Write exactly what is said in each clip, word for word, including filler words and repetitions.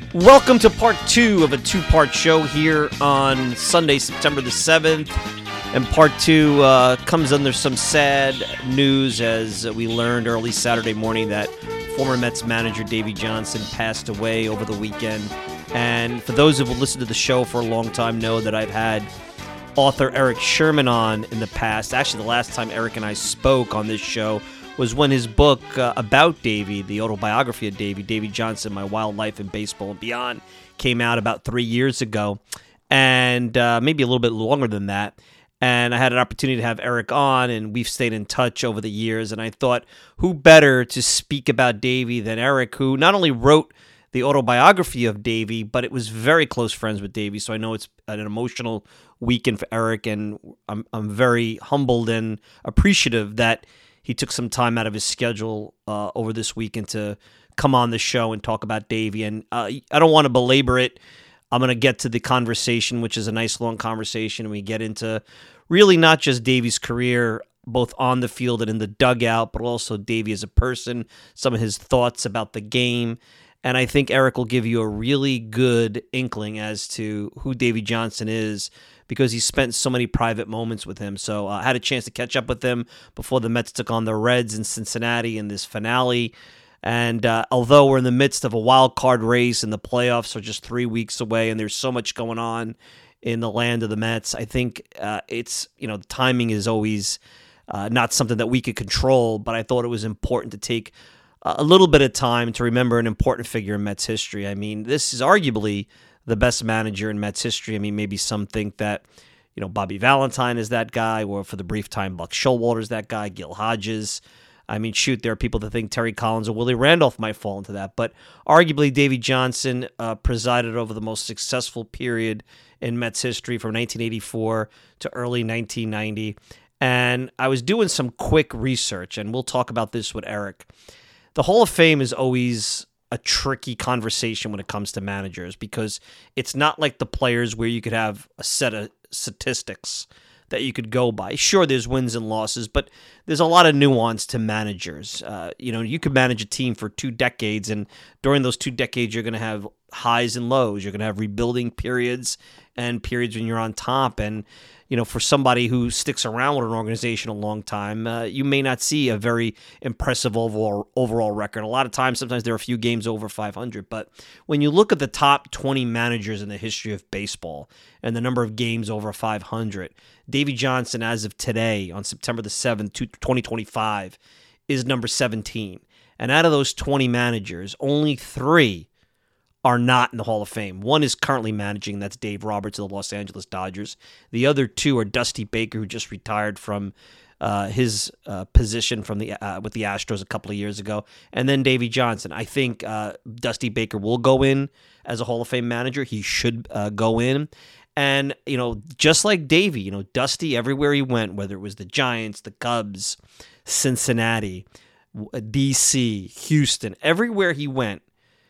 Welcome to part two of a two-part show here on Sunday, September the seventh. And part two uh, comes under some sad news as we learned early Saturday morning that former Mets manager Davey Johnson passed away over the weekend. And for those who have listened to the show for a long time know that I've had author Eric Sherman on in the past. Actually, the last time Eric and I spoke on this show was when his book uh, about Davey, the autobiography of Davey, Davey Johnson, My Wild Life in Baseball and Beyond, came out about three years ago, and uh, maybe a little bit longer than that. And I had an opportunity to have Eric on, and we've stayed in touch over the years, and I thought, who better to speak about Davey than Eric, who not only wrote the autobiography of Davey, but it was very close friends with Davey, so I know it's an emotional weekend for Eric, and I'm I'm very humbled and appreciative that he took some time out of his schedule uh, over this weekend to come on the show and talk about Davey. And uh, I don't want to belabor it. I'm going to get to the conversation, which is a nice long conversation, and we get into really not just Davey's career, both on the field and in the dugout, but also Davey as a person, some of his thoughts about the game. And I think Eric will give you a really good inkling as to who Davey Johnson is, because he spent so many private moments with him. So uh, I had a chance to catch up with him before the Mets took on the Reds in Cincinnati in this finale. And uh, although we're in the midst of a wild card race and the playoffs are just three weeks away and there's so much going on in the land of the Mets, I think uh, it's, you know, the timing is always uh, not something that we could control, but I thought it was important to take a little bit of time to remember an important figure in Mets history. I mean, this is arguably the best manager in Mets history. I mean, maybe some think that, you know, Bobby Valentine is that guy, or for the brief time, Buck Showalter is that guy, Gil Hodges. I mean, shoot, there are people that think Terry Collins or Willie Randolph might fall into that. But arguably, Davey Johnson uh, presided over the most successful period in Mets history from nineteen eighty-four to early nineteen ninety. And I was doing some quick research, and we'll talk about this with Eric. The Hall of Fame is always a tricky conversation when it comes to managers, because it's not like the players where you could have a set of statistics that you could go by. Sure, there's wins and losses, but there's a lot of nuance to managers. Uh, you know, you could manage a team for two decades, and during those two decades, you're going to have highs and lows. You're going to have rebuilding periods and periods when you're on top. And, you know, for somebody who sticks around with an organization a long time, uh, you may not see a very impressive overall overall record. A lot of times, sometimes there are a few games over five hundred. But when you look at the top twenty managers in the history of baseball and the number of games over five hundred, Davey Johnson, as of today, on September the seventh, twenty twenty-five, is number seventeen. And out of those twenty managers, only three are not in the Hall of Fame. One is currently managing, that's Dave Roberts of the Los Angeles Dodgers. The other two are Dusty Baker, who just retired from uh, his uh, position from the uh, with the Astros a couple of years ago, and then Davey Johnson. I think uh, Dusty Baker will go in as a Hall of Fame manager. He should uh, go in. And, you know, just like Davey, you know, Dusty, everywhere he went, whether it was the Giants, the Cubs, Cincinnati, D C, Houston, everywhere he went,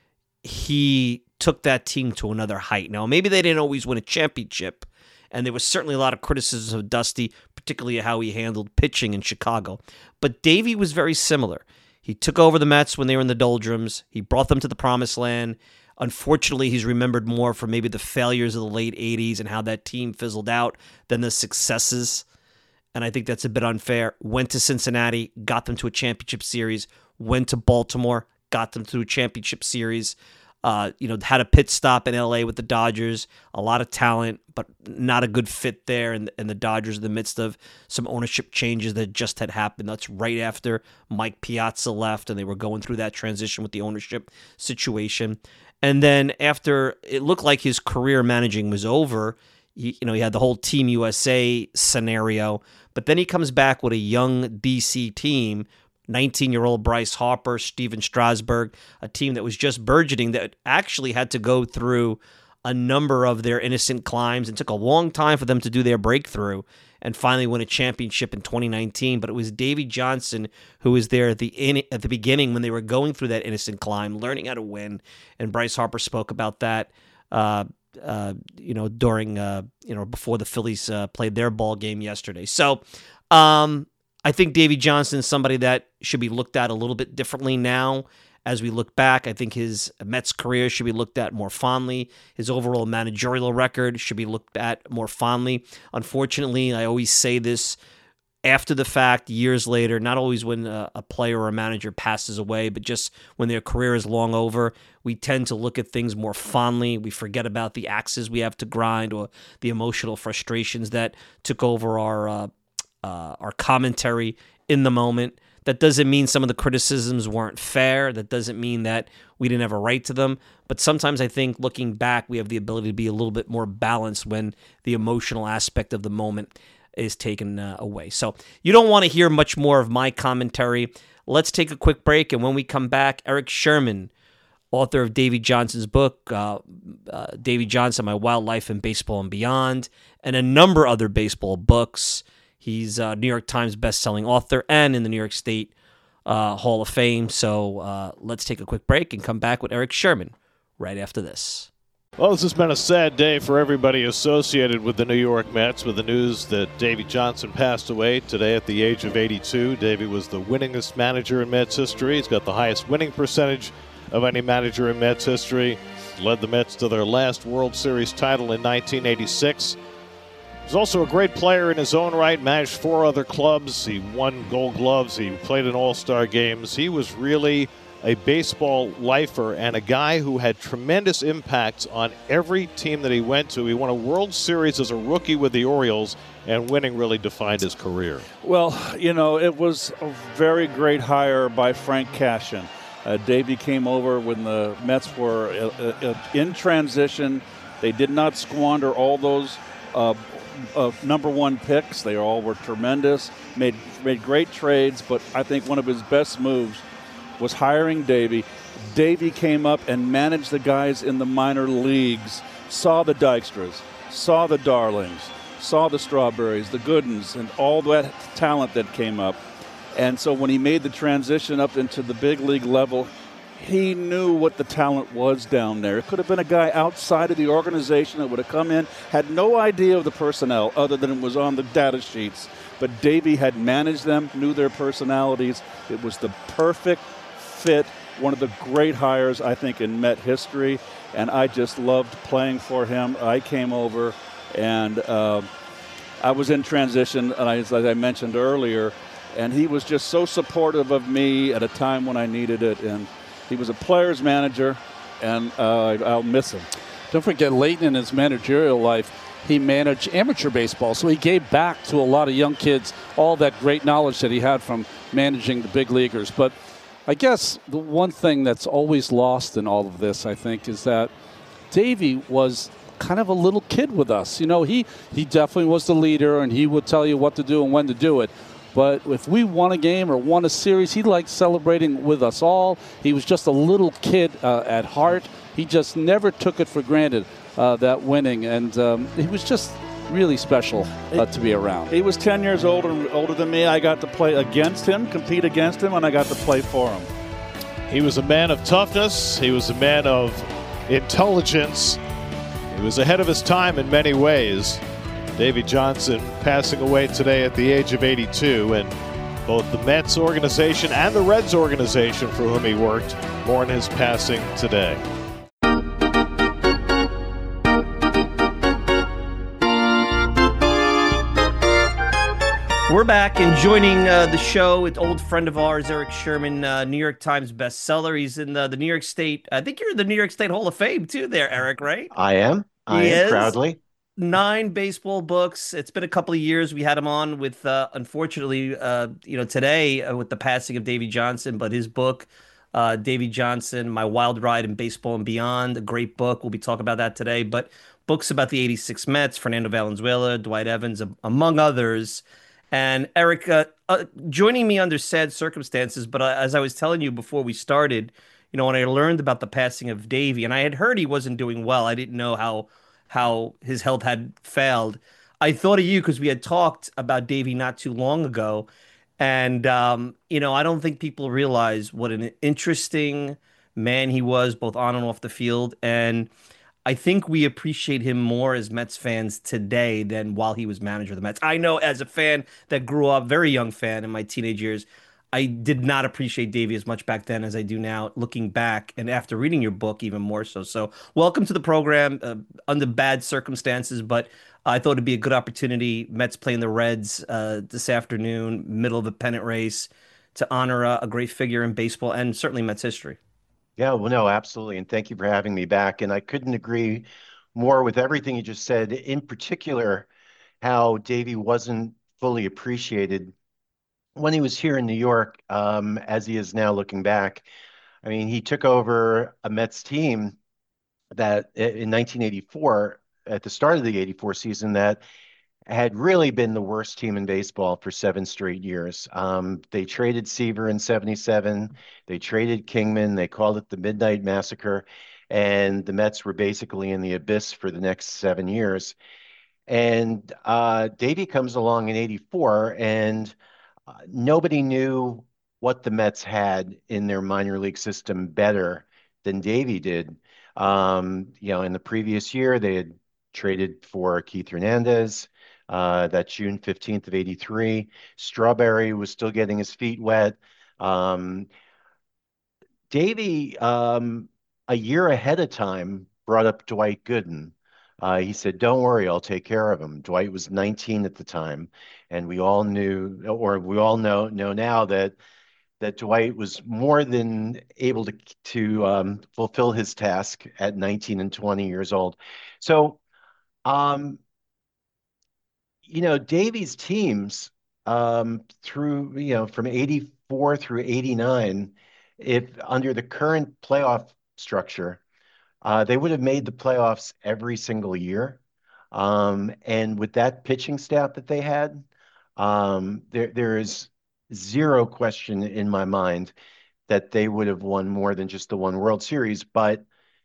he took that team to another height. Now, maybe they didn't always win a championship, and there was certainly a lot of criticism of Dusty, particularly how he handled pitching in Chicago. But Davey was very similar. He took over the Mets when they were in the doldrums. He brought them to the promised land. Unfortunately, he's remembered more for maybe the failures of the late eighties and how that team fizzled out than the successes. And I think that's a bit unfair. Went to Cincinnati, got them to a championship series. Went to Baltimore, got them to a championship series. Uh, you know, had a pit stop in L A with the Dodgers. A lot of talent, but not a good fit there. And, and the Dodgers in the midst of some ownership changes that just had happened. That's right after Mike Piazza left, and they were going through that transition with the ownership situation. And then after it looked like his career managing was over, he, you know, he had the whole Team U S A scenario. But then he comes back with a young D C team, nineteen-year-old Bryce Harper, Steven Strasburg, a team that was just burgeoning, that actually had to go through a number of their innocent climbs and took a long time for them to do their breakthrough and finally win a championship in twenty nineteen. But it was Davey Johnson who was there at the in, at the beginning when they were going through that innocent climb, learning how to win. And Bryce Harper spoke about that, uh, uh, you know, during uh, you know before the Phillies uh, played their ball game yesterday. So. Um, I think Davey Johnson is somebody that should be looked at a little bit differently now as we look back. I think his Mets career should be looked at more fondly. His overall managerial record should be looked at more fondly. Unfortunately, I always say this after the fact, years later, not always when a, a player or a manager passes away, but just when their career is long over, we tend to look at things more fondly. We forget about the axes we have to grind or the emotional frustrations that took over our uh, uh, our commentary in the moment. That doesn't mean some of the criticisms weren't fair. That doesn't mean that we didn't have a right to them. But sometimes I think looking back, we have the ability to be a little bit more balanced when the emotional aspect of the moment is taken uh, away. So you don't want to hear much more of my commentary. Let's take a quick break, and when we come back, Eric Sherman, author of Davey Johnson's book, uh, uh, Davey Johnson, My Wild Life in Baseball and Beyond, and a number of other baseball books. He's a New York Times best-selling author and in the New York State uh, Hall of Fame. So uh, let's take a quick break and come back with Eric Sherman right after this. Well, this has been a sad day for everybody associated with the New York Mets, with the news that Davey Johnson passed away today at the age of eighty-two. Davey was the winningest manager in Mets history. He's got the highest winning percentage of any manager in Mets history. Led the Mets to their last World Series title in nineteen eighty-six. He was also a great player in his own right, managed four other clubs. He won Gold Gloves. He played in All-Star games. He was really a baseball lifer and a guy who had tremendous impacts on every team that he went to. He won a World Series as a rookie with the Orioles, and winning really defined his career. Well, you know, it was a very great hire by Frank Cashin. Uh, Davey came over when the Mets were uh, uh, in transition. They did not squander all those uh, uh, number one picks. They all were tremendous, made, made great trades, but I think one of his best moves was hiring Davey. Davey came up and managed the guys in the minor leagues, saw the Dykstras, saw the Darlings, saw the Strawberries, the Goodens, and all that talent that came up. And so when he made the transition up into the big league level, he knew what the talent was down there. It could have been a guy outside of the organization that would have come in, had no idea of the personnel other than it was on the data sheets. But Davey had managed them, knew their personalities. It was the perfect fit, one of the great hires, I think, in Met history, and I just loved playing for him. I came over, and uh, I was in transition, and I, as I mentioned earlier, and he was just so supportive of me at a time when I needed it, and he was a player's manager, and uh, I'll miss him. Don't forget, late in his managerial life, he managed amateur baseball, so he gave back to a lot of young kids all that great knowledge that he had from managing the big leaguers. But I guess the one thing that's always lost in all of this, I think, is that Davey was kind of a little kid with us. You know, he, he definitely was the leader, and he would tell you what to do and when to do it. But if we won a game or won a series, he liked celebrating with us all. He was just a little kid uh, at heart. He just never took it for granted, uh, that winning. And um, he was just really special uh, to be around. He was ten years older, older than me. I got to play against him, compete against him, and I got to play for him. He was a man of toughness. He was a man of intelligence. He was ahead of his time in many ways. Davey Johnson passing away today at the age of eighty-two, and both the Mets organization and the Reds organization for whom he worked mourn his passing today. We're back, and joining uh, the show, an old friend of ours, Eric Sherman, uh, New York Times bestseller. He's in the, the New York State, I think you're in the New York State Hall of Fame too there, Eric, right? I am. I he am is. Proudly. Nine baseball books. It's been a couple of years. We had him on with, uh, unfortunately, uh, you know, today uh, with the passing of Davey Johnson, but his book, uh, Davey Johnson, My Wild Ride in Baseball and Beyond, a great book. We'll be talking about that today, but books about the eighty-six Mets, Fernando Valenzuela, Dwight Evans, among others. And Eric, uh, uh, joining me under sad circumstances, but uh, as I was telling you before we started, you know, when I learned about the passing of Davey, and I had heard he wasn't doing well, I didn't know how how his health had failed. I thought of you because we had talked about Davey not too long ago, and um, you know, I don't think people realize what an interesting man he was, both on and off the field, and I think we appreciate him more as Mets fans today than while he was manager of the Mets. I know as a fan that grew up, very young fan in my teenage years, I did not appreciate Davey as much back then as I do now, looking back and after reading your book, even more so. So, welcome to the program uh, under bad circumstances, but I thought it'd be a good opportunity. Mets playing the Reds uh, this afternoon, middle of the pennant race, to honor a, a great figure in baseball and certainly Mets history. Yeah, well, no, absolutely. And thank you for having me back. And I couldn't agree more with everything you just said, in particular, how Davey wasn't fully appreciated when he was here in New York, um, as he is now looking back. I mean, he took over a Mets team that in nineteen eighty-four, at the start of the eighty-four season, that had really been the worst team in baseball for seven straight years. Um, they traded Seaver in seventy-seven. They traded Kingman. They called it the Midnight Massacre. And the Mets were basically in the abyss for the next seven years. And uh, Davey comes along in eighty-four, and uh, nobody knew what the Mets had in their minor league system better than Davey did. Um, you know, in the previous year, they had traded for Keith Hernandez, uh, that June fifteenth of eighty-three. Strawberry was still getting his feet wet. Um, Davey, um, a year ahead of time, brought up Dwight Gooden. Uh, he said, "Don't worry, I'll take care of him." Dwight was nineteen at the time, and we all knew, or we all know know now that that Dwight was more than able to to um, fulfill his task at nineteen and twenty years old. So, um, you know, Davies teams um, through, you know, from eighty-four through eighty-nine, if under the current playoff structure, uh, they would have made the playoffs every single year. Um, and with that pitching staff that they had, um, there there is zero question in my mind that they would have won more than just the one World Series. But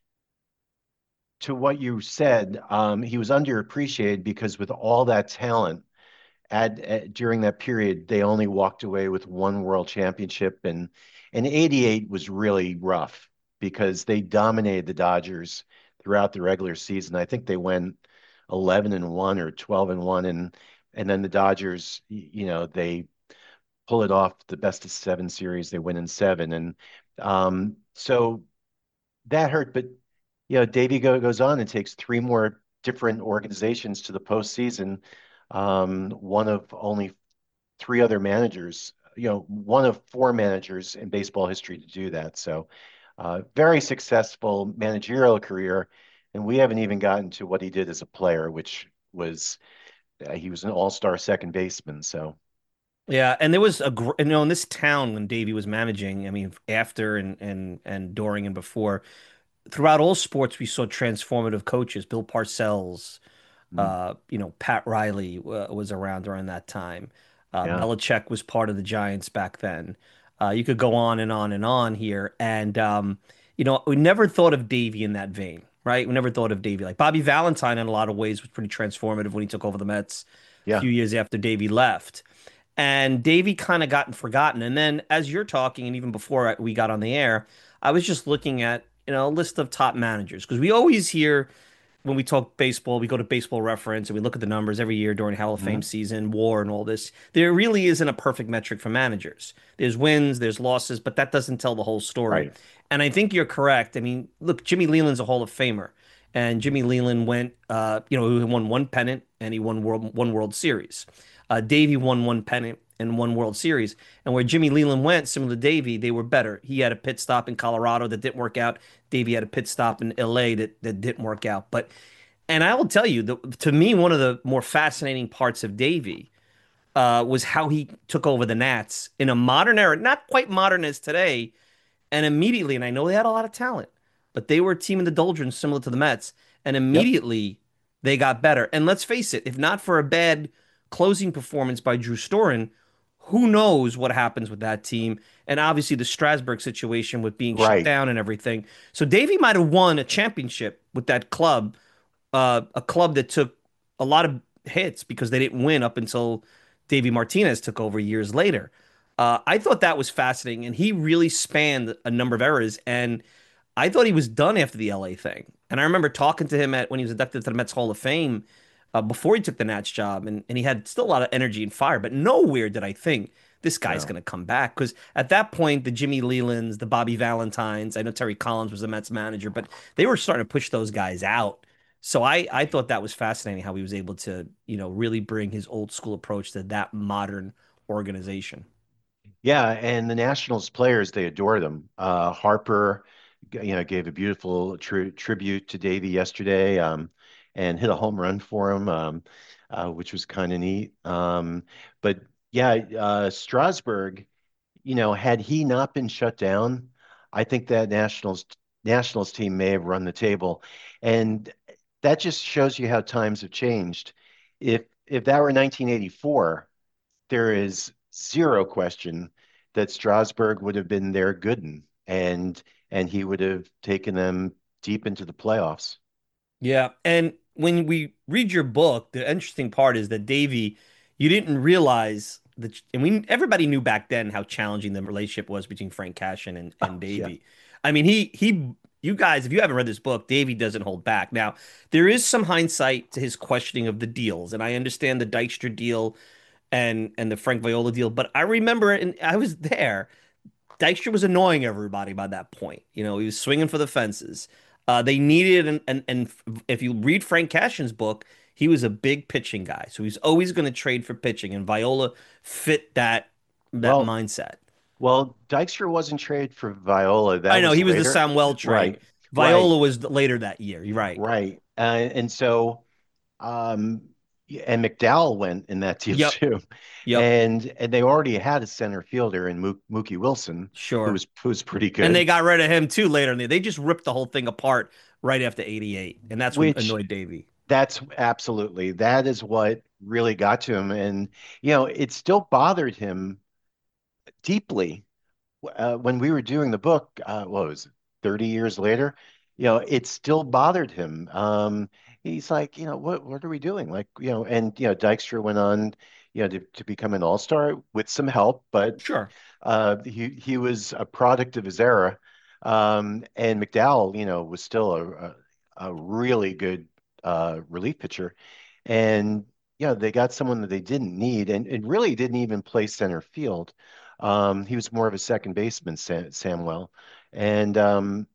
to what you said, um, he was underappreciated because with all that talent at, at during that period, they only walked away with one World Championship, and and eighty-eight was really rough because they dominated the Dodgers throughout the regular season. I think they went eleven and one or twelve and one, and and then the Dodgers, you know, they pull it off the best of seven series. They win in seven, and um, so that hurt. But you know, Davey go, goes on and takes three more different organizations to the postseason. Um, one of only three other managers, you know, one of four managers in baseball history to do that. So, uh, very successful managerial career. And we haven't even gotten to what he did as a player, which was uh, he was an all-star second baseman. So, Yeah, and there was a gr- you know in this town when Davey was managing. I mean, after and and and during and before, throughout all sports, we saw transformative coaches. Bill Parcells, mm, uh, you know, Pat Riley uh, was around during that time. Uh, yeah, Belichick was part of the Giants back then. Uh, you could go on and on and on here, and um, you know, we never thought of Davey in that vein, right? We never thought of Davey like Bobby Valentine in a lot of ways was pretty transformative when he took over the Mets a yeah, few years after Davey left. And Davey kind of gotten forgotten. And then as you're talking, and even before we got on the air, I was just looking at, you know, a list of top managers because we always hear when we talk baseball, we go to Baseball Reference and we look at the numbers every year during Hall of Fame mhm, season, WAR, and all this. There really isn't a perfect metric for managers. There's wins, there's losses, but that doesn't tell the whole story. right, And I think you're correct. I mean, look, Jimmy Leland's a Hall of Famer, and Jimmy Leland went, uh, you know, he won one pennant and he won world one World Series. Uh, Davey won one pennant and one World Series. And where Jimmy Leland went, similar to Davey, they were better. He had a pit stop in Colorado that didn't work out. Davey had a pit stop in L A that, that didn't work out. But and I will tell you, the, to me, one of the more fascinating parts of Davey uh, was how he took over the Nats in a modern era, not quite modern as today, and immediately, and I know they had a lot of talent, but they were a team in the doldrums similar to the Mets, and yep, immediately they got better. And let's face it, if not for a bad closing performance by Drew Storen, who knows what happens with that team? And obviously the Strasburg situation with being shut right, down and everything. So Davey might have won a championship with that club, uh, a club that took a lot of hits because they didn't win up until Davey Martinez took over years later. Uh, I thought that was fascinating, and he really spanned a number of eras. And I thought he was done after the L A thing. And I remember talking to him at when he was inducted to the Mets Hall of Fame uh, before he took the Nats job, and, and he had still a lot of energy and fire. But nowhere did I think this guy's No. going to come back. Because at that point, the Jimmy Lelands, the Bobby Valentines, I know Terry Collins was the Mets manager, but they were starting to push those guys out. So I, I thought that was fascinating how he was able to, you know, really bring his old school approach to that modern organization. Yeah, and the Nationals players, they adore them. Uh, Harper, you know, gave a beautiful tri tribute to Davey yesterday, um, and hit a home run for him, um, uh, which was kind of neat. Um, but yeah, uh, Strasburg, you know, had he not been shut down, I think that Nationals Nationals team may have run the table, and that just shows you how times have changed. If if that were nineteen eighty-four, there is zero question that Strasburg would have been their Gooden, and and he would have taken them deep into the playoffs. Yeah. And when we read your book, the interesting part is that Davey, you didn't realize that, and we everybody knew back then how challenging the relationship was between Frank Cashin and, and Yeah. Davey. I mean, he he you guys, if you haven't read this book, Davey doesn't hold back. Now, there is some hindsight to his questioning of the deals, and I understand the Dykstra deal and and the Frank Viola deal, but I remember, and I was there. Dykstra was annoying everybody by that point. You know, he was swinging for the fences. Uh, they needed, and, and and if you read Frank Cashin's book, he was a big pitching guy, so he's always going to trade for pitching, and Viola fit that that Well, mindset. well, Dykstra wasn't traded for Viola. I That know was he was the later. Samuel trade. Right, right, Viola was later that year. You're right. right. Uh, and so, um, and McDowell went in that deal Yep. too. Yep. And and they already had a center fielder in Mook, Mookie Wilson, who Sure. was who was pretty And they good, got rid of him too later in the. They just ripped the whole thing apart right after eighty-eight, and that's what which annoyed Davey. that's absolutely, that is what really got to him. And, you know, it still bothered him deeply uh, when we were doing the book, uh, what was it, thirty years later, you know, it still bothered him. Um, he's like, you know, what what are we doing? Like, you know, and you know, Dykstra went on, you know, to, to become an all-star with some help, but Sure. uh, he he was a product of his era. Um, and McDowell, you know, was still a a, a really good uh, relief pitcher. And yeah, they got someone that they didn't need, and, and really didn't even play center field. Um, he was more of a second baseman, Sam, Samwell. And um,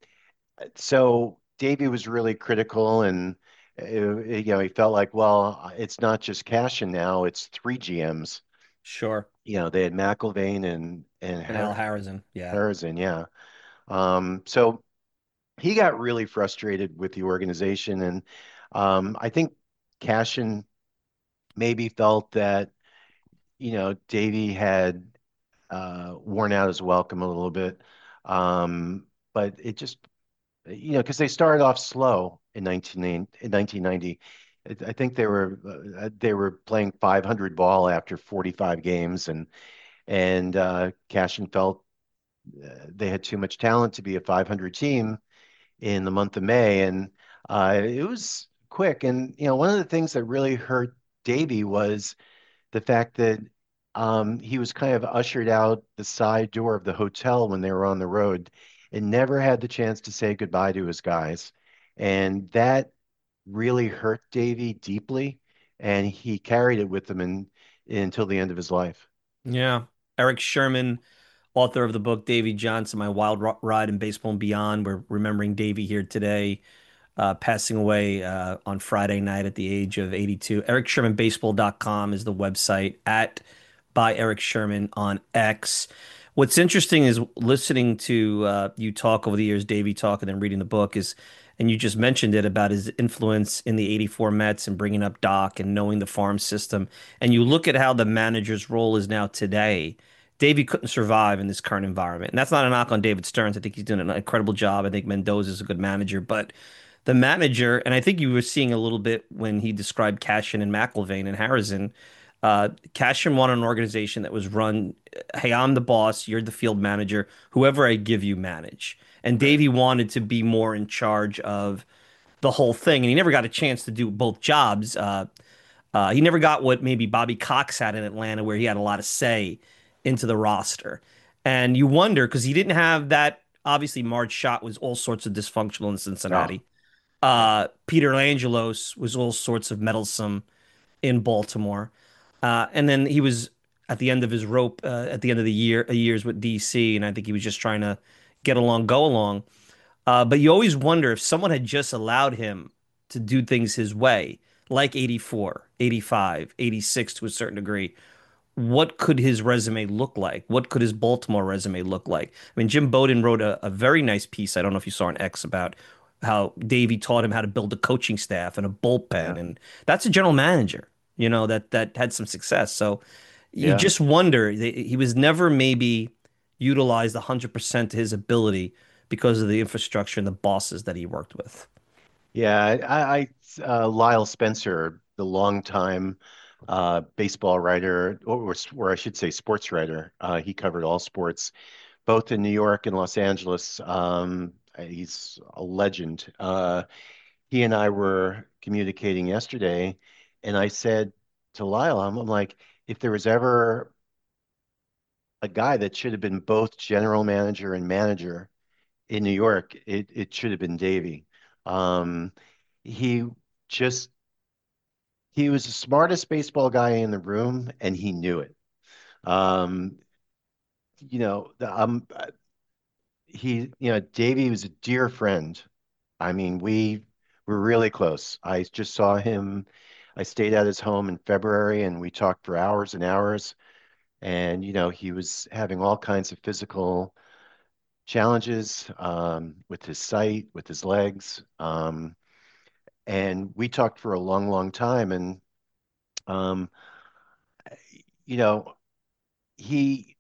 so Davey was really critical, and uh, you know, he felt like, well, it's not just Cashin now; it's three G Ms. Sure. You know, they had McIlvaine and and And Al Har Harrison. Yeah. Harrison, yeah. Um, so he got really frustrated with the organization, and um, I think Cashin maybe felt that, you know, Davey had uh, worn out his welcome a little bit. Um, but it just, you know, because they started off slow in nineteen in nineteen ninety. I I think they were uh, they were playing five hundred ball after forty-five games, and and uh, Cashin felt uh, they had too much talent to be a five hundred team in the month of May, and uh, it was quick. And you know, one of the things that really hurt Davey was the fact that um, he was kind of ushered out the side door of the hotel when they were on the road and never had the chance to say goodbye to his guys. And that really hurt Davey deeply. And he carried it with him in, until the end of his life. Yeah. Eric Sherman, author of the book Davey Johnson, My Wild Ride in Baseball and Beyond. We're remembering Davey here today, uh, passing away uh, on Friday night at the age of eighty-two. eric sherman baseball dot com is the website, at by Eric Sherman on X. What's interesting is listening to uh, you talk over the years, Davey talk, and then reading the book is, and you just mentioned it about his influence in the eighty-four Mets and bringing up Doc and knowing the farm system. And you look at how the manager's role is now today. Davey couldn't survive in this current environment. And that's not a knock on David Stearns. I think he's doing an incredible job. I think Mendoza is a good manager, but the manager, and I think you were seeing a little bit when he described Cashin and McIlvaine and Harrison. Uh, Cashin wanted an organization that was run, hey, I'm the boss, you're the field manager, whoever I give you manage. And Right. Davey wanted to be more in charge of the whole thing, and he never got a chance to do both jobs. Uh, uh, he never got what maybe Bobby Cox had in Atlanta, where he had a lot of say into the roster. And you wonder because he didn't have that. Obviously, Marge Schott was all sorts of dysfunctional in Oh, Cincinnati. yeah. Uh, Peter Angelos was all sorts of meddlesome in Baltimore. Uh, and then he was at the end of his rope uh, at the end of the year uh, years with D C, and I think he was just trying to get along, go along. Uh, but you always wonder if someone had just allowed him to do things his way, like eighty-four, eighty-five, eighty-six to a certain degree, what could his resume look like? What could his Baltimore resume look like? I mean, Jim Bowden wrote a, a very nice piece. I don't know if you saw on X about how Davey taught him how to build a coaching staff and a bullpen, Yeah. and that's a general manager, you know, that that had some success. So you Yeah. just wonder he was never maybe utilized one hundred percent to his ability because of the infrastructure and the bosses that he worked with. Yeah, I, I uh, Lyle Spencer, the longtime uh, baseball writer, or, or I should say sports writer, uh, he covered all sports, both in New York and Los Angeles. Um, he's a legend. Uh, he and I were communicating yesterday, and I said to Lyle, I'm, I'm like, if there was ever a guy that should have been both general manager and manager in New York, it it should have been Davey. Um, he just he was the smartest baseball guy in the room, and he knew it. Um, you know, the, um, he, you know, Davey was a dear friend. I mean, we were really close. I just saw him. I stayed at his home in February, and we talked for hours and hours. And you know, he was having all kinds of physical challenges um, with his sight, with his legs. Um, and we talked for a long, long time. And um, you know, he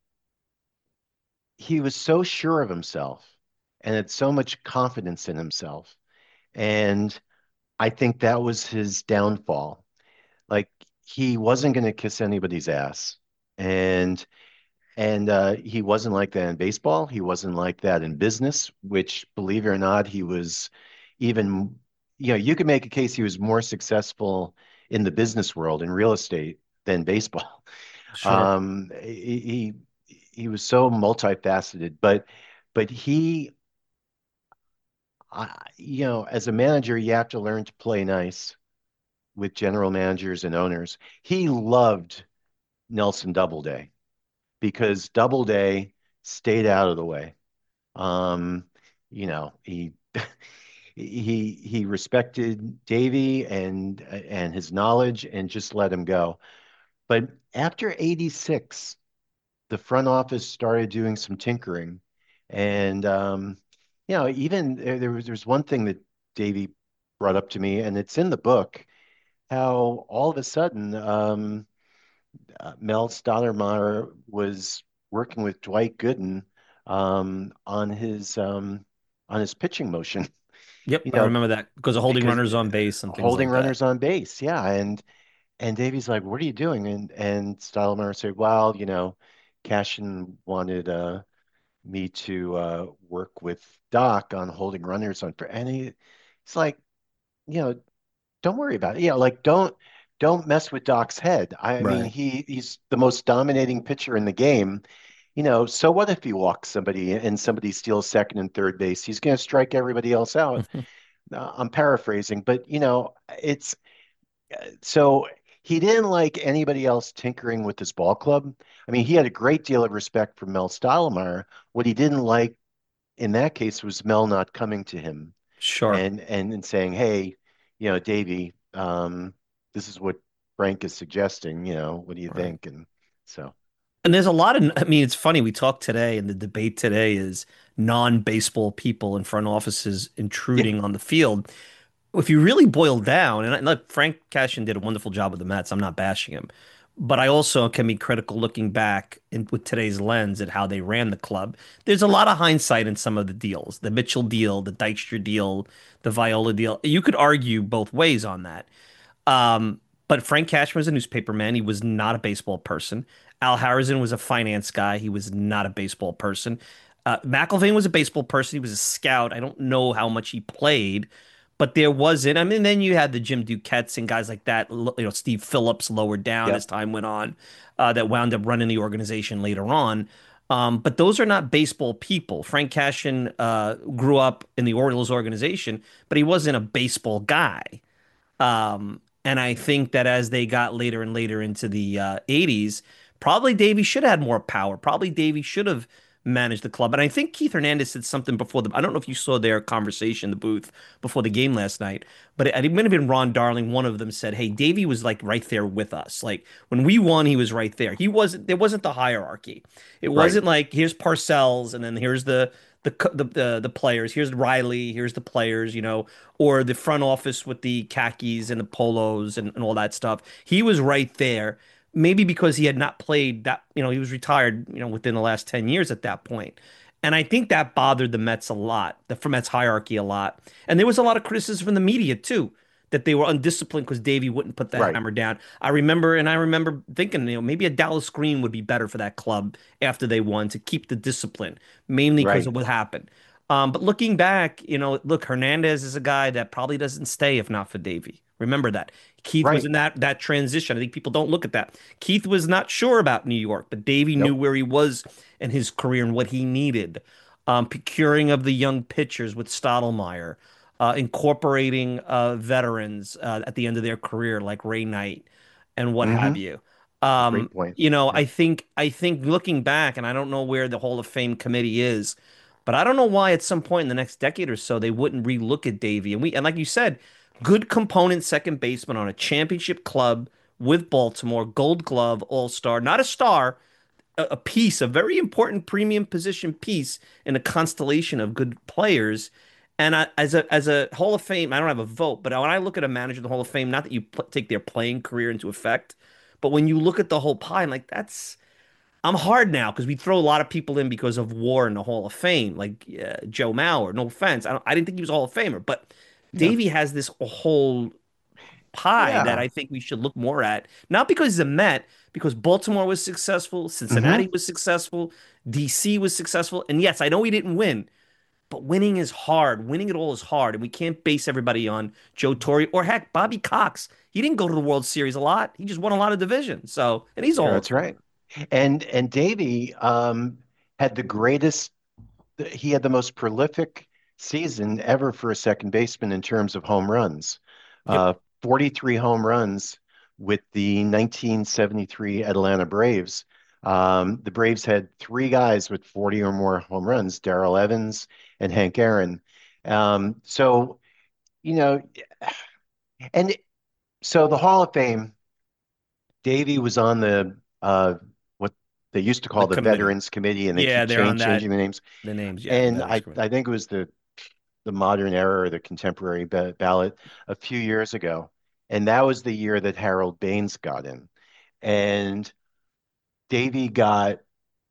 he was so sure of himself and had so much confidence in himself. And I think that was his downfall. Like he wasn't going to kiss anybody's ass. And and uh, he wasn't like that in baseball. He wasn't like that in business, which, believe it or not, he was even, you know, you could make a case he was more successful in the business world in real estate than baseball. Sure. Um, he, he he was so multifaceted, but but he, I, you know, as a manager, you have to learn to play nice with general managers and owners. He loved Nelson Doubleday because Doubleday stayed out of the way. Um, you know, he he he respected Davey and and his knowledge and just let him go. But after eighty-six, the front office started doing some tinkering. And um, you know, even there, there was there's one thing that Davey brought up to me, and it's in the book, how all of a sudden um, uh, Mel Stottlemyre was working with Dwight Gooden um, on his um, on his pitching motion. Yep, You I know, remember that because of holding because runners on uh, base and things holding like that. runners on base, yeah. And and Davey's like, "What are you doing?" And and Stottlemyre said, "Well, you know, Cashin wanted uh, me to uh, work with Doc on holding runners on." And he, he's like, you know, don't worry about it. Yeah, like don't don't mess with Doc's head. I mean, Right. he he's the most dominating pitcher in the game. You know, so what if he walks somebody and somebody steals second and third base? He's going to strike everybody else out. Uh, I'm paraphrasing, but you know, it's so he didn't like anybody else tinkering with his ball club. I mean, he had a great deal of respect for Mel Stottlemyre. What he didn't like in that case was Mel not coming to him Sure. and and, and saying, "Hey, you know, Davey, um, this is what Frank is suggesting. You know, what do you Right. think?" And so, And there's a lot of, I mean, it's funny. We talked today, and the debate today is non-baseball people in front offices yeah, intruding on the field. If you really boil down, and I, look, Frank Cashin did a wonderful job with the Mets. I'm not bashing him, but I also can be critical looking back in, with today's lens at how they ran the club. There's a lot of hindsight in some of the deals, the Mitchell deal, the Dykstra deal, the Viola deal. You could argue both ways on that. Um, but Frank Cashman was a newspaper man. He was not a baseball person. Al Harrison was a finance guy. He was not a baseball person. Uh, McIlvain was a baseball person. He was a scout. I don't know how much he played, but there wasn't. I mean, then you had the Jim Duquettes and guys like that. You know, Steve Phillips lowered down as yep, time went on, uh, that wound up running the organization later on. Um, but those are not baseball people. Frank Cashin uh, grew up in the Orioles organization, but he wasn't a baseball guy. Um, and I think that as they got later and later into the uh, eighties, Probably Davey should have had more power. Probably Davey should have managed the club. And I think Keith Hernandez said something before the. I don't know if you saw their conversation in the booth before the game last night, but it, it might have been Ron Darling. One of them said, "Hey, Davey was like right there with us. Like when we won, he was right there. He wasn't. There wasn't the hierarchy. It Right. wasn't like here's Parcells and then here's the." The, the the the players. Here's Riley. Here's the players. You know, or the front office with the khakis and the polos and, and all that stuff. He was right there, maybe because he had not played that, you know, he was retired, you know, within the last ten years at that point. And I think that bothered the Mets a lot, the Mets hierarchy a lot. And there was a lot of criticism from the media too, that they were undisciplined because Davey wouldn't put the Right. hammer down. I remember, and I remember thinking, you know, maybe a Dallas Green would be better for that club after they won to keep the discipline, mainly because Right. of what happened. Um, but looking back, you know, look, Hernandez is a guy that probably doesn't stay if not for Davey. Remember that. Keith was Right. in that that transition. I think people don't look at that. Keith was not sure about New York, but Davey knew Nope. where he was in his career and what he needed. Um, procuring of the young pitchers with Stottlemyre, uh, incorporating uh, veterans uh, at the end of their career like Ray Knight and what have Hmm. you. Um, Great point. you know, Yep. I think I think looking back, and I don't know where the Hall of Fame committee is, but I don't know why at some point in the next decade or so they wouldn't relook at Davey. And we and like you said, good component second baseman on a championship club with Baltimore, Gold Glove, All Star, not a star, a, a piece, a very important premium position piece in a constellation of good players. And I, as a as a Hall of Fame, I don't have a vote, but when I look at a manager in the Hall of Fame, not that you pl take their playing career into effect, but when you look at the whole pie, I'm like that's I'm hard now because we throw a lot of people in because of war in the Hall of Fame, like uh, Joe Mauer. No offense, I, don't, I didn't think he was a Hall of Famer, but Yeah. Davey has this whole pie that Yeah. I think we should look more at. Not because he's a Met, because Baltimore was successful, Hmm. Cincinnati was successful, D C was successful, and yes, I know he didn't win, but winning is hard. Winning it all is hard, and we can't base everybody on Joe Torre or heck Bobby Cox. He didn't go to the World Series a lot. He just won a lot of divisions. So, and he's a Yeah, Hall of that's Famer. right. And and Davey um, had the greatest. He had the most prolific season ever for a second baseman in terms of home runs. Yep. Uh, forty-three home runs with the nineteen seventy-three Atlanta Braves. Um, the Braves had three guys with forty or more home runs, Darrell Evans and Hank Aaron. Um, so, you know, and so the Hall of Fame, Davey was on the uh, what they used to The call the committee. Veterans Committee, and they Yeah, keep they're on change, that. changing the names. The names, yeah, And Veterans I, Committee. I think it was the the modern era or the contemporary ba ballot a few years ago, and that was the year that Harold Baines got in, and Davey got,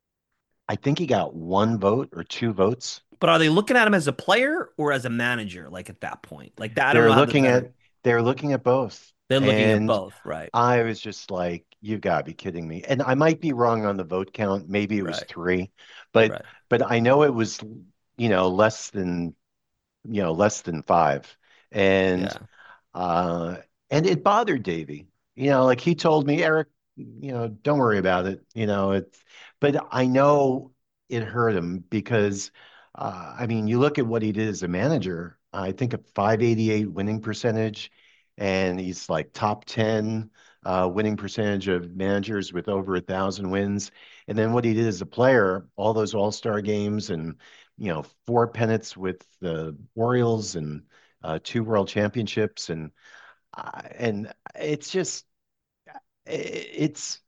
I think he got one vote or two votes. But are they looking at him as a player or as a manager? Like at that point, like that, I don't They're know how the looking veteran. at they're looking at both, They're looking at and both, right? I was just like, you gotta be kidding me. And I might be wrong on the vote count. Maybe it was Right, three, but right. but I know it was, you know, less than, you know, less than five. And Yeah. uh and it bothered Davey. You know, like he told me, Eric, you know, don't worry about it. You know, it's but I know it hurt him because uh I mean, you look at what he did as a manager, I think a five eighty-eight winning percentage, and he's like top ten uh winning percentage of managers with over a thousand wins. And then what he did as a player, all those all-star games and you know, four pennants with the Orioles and uh, two world championships, and uh, and it's just it's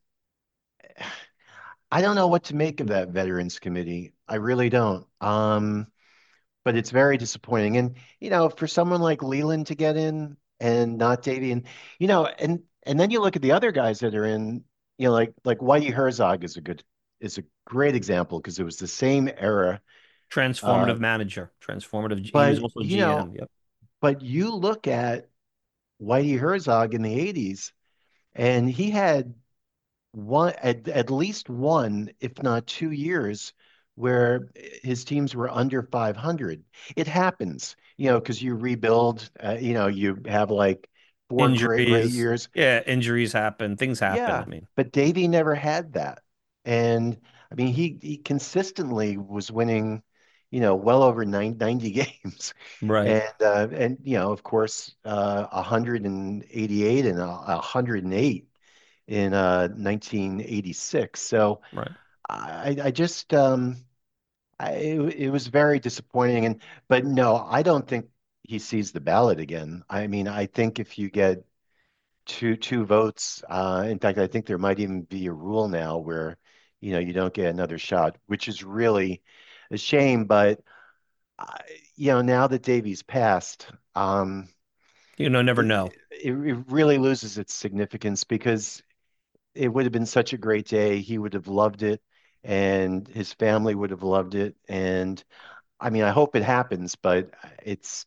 I don't know what to make of that Veterans Committee. I really don't. Um, but it's very disappointing. And you know, for someone like Leland to get in and not Davey, and you know, and and then you look at the other guys that are in, you know, like like Whitey Herzog is a good is a great example because it was the same era. Uh, Transformative manager, transformative. He was but also you know, G M. Yep. but you look at Whitey Herzog in the eighties, and he had one at, at least one, if not two years where his teams were under five hundred. It happens, you know, because you rebuild, uh, you know, you have like four great, great Injuries. years. Yeah, injuries happen. Things happen. I Yeah, mean, but Davey never had that. And I mean, he, he consistently was winning, you know, well over nine, ninety games. right. And, uh, and, you know, of course, uh, one hundred eighty-eight and uh, one hundred eight in uh, nineteen eighty-six. So Right. I, I just um, I, it, it was very disappointing. And but no, I don't think he sees the ballot again. I mean, I think if you get two two votes, uh, in fact, I think there might even be a rule now where you know you don't get another shot, which is really a shame. But I, you know, now that Davies passed, um, You know, never it, know. it, it really loses its significance because it would have been such a great day. He would have loved it, and his family would have loved it. And I mean, I hope it happens, but it's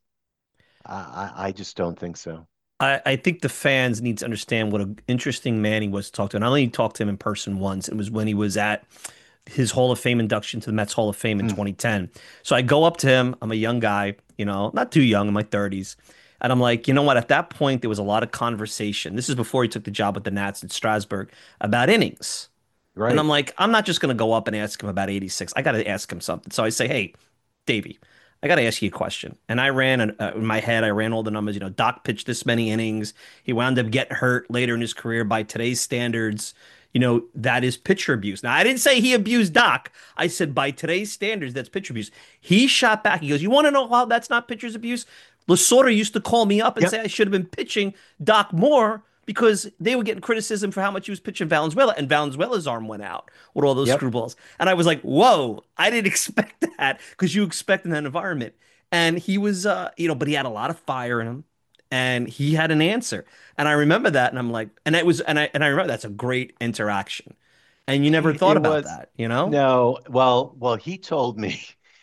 I, I just don't think so. I, I think the fans need to understand what an interesting man he was to talk to. And I only talked to him in person once. It was when he was at his Hall of Fame induction to the Mets Hall of Fame in Hmm. twenty ten. So I go up to him. I'm a young guy, you know, not too young, in my thirties. And I'm like, you know what? At that point, there was a lot of conversation. This is before he took the job with the Nats in Strasburg about innings. And I'm Right. like, I'm not just going to go up and ask him about eighty-six. I got to ask him something. So I say, hey, Davey, I got to ask you a question. And I ran an, uh, in my head, I ran all the numbers. You know, Doc pitched this many innings. He wound up getting hurt later in his career by today's standards. You know, that is pitcher abuse. Now, I didn't say he abused Doc. I said by today's standards, that's pitcher abuse. He shot back. He goes, you want to know how that's not pitcher's abuse? Lasorda used to call me up and Yep. say I should have been pitching Doc more because they were getting criticism for how much he was pitching Valenzuela, and Valenzuela's arm went out with all those Yep. screwballs. And I was like, whoa, I didn't expect that because you expect in that environment. And he was, uh, you know, but he had a lot of fire in him, and he had an answer. And I remember that, and I'm like, and it was, and I and I remember that's a great interaction. And you never thought It about was that, you know? no. Well, well, he told me.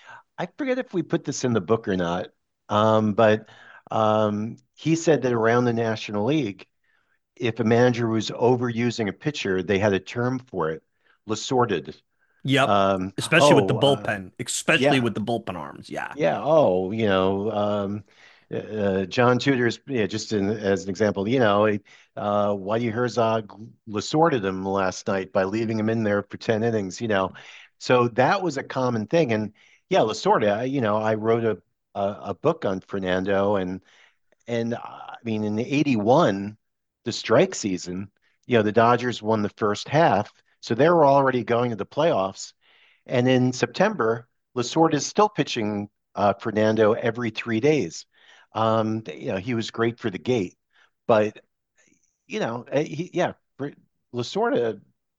I forget if we put this in the book or not. Um, but um, he said that around the National League, if a manager was overusing a pitcher, they had a term for it, lasorted. Yep. Um, Especially with the oh, uh, bullpen, especially yeah, with the bullpen arms. Yeah. yeah. Oh, you know, um, uh, John Tudor's, yeah, just in, as an example, you know, he, uh, Whitey Herzog lasorted him last night by leaving him in there for ten innings, you know. So that was a common thing. And yeah, Lasorda, you know, I wrote a, a, a book on Fernando and, and uh, I mean, in the eighty-one, the strike season, you know, the Dodgers won the first half. So they were already going to the playoffs. And in September, Lasorda is still pitching uh, Fernando every three days. Um, you know, he was great for the gate, but you know, uh, he, yeah, Lasorda